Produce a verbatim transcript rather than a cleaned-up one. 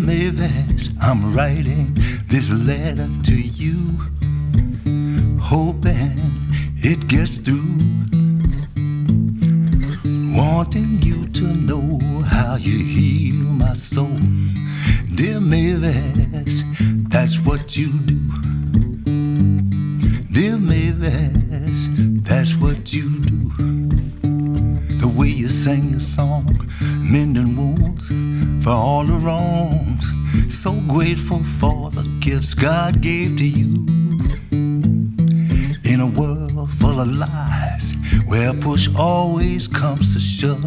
Mavis, I'm writing this letter to you, hoping it gets through, wanting you to know how you heal my soul. Dear Mavis, that's what you do. Dear Mavis, that's what you do. The way you sang your song, mending wounds for all the wrongs. So grateful for the gifts God gave to you. In a world full of lies, where push always comes to shove,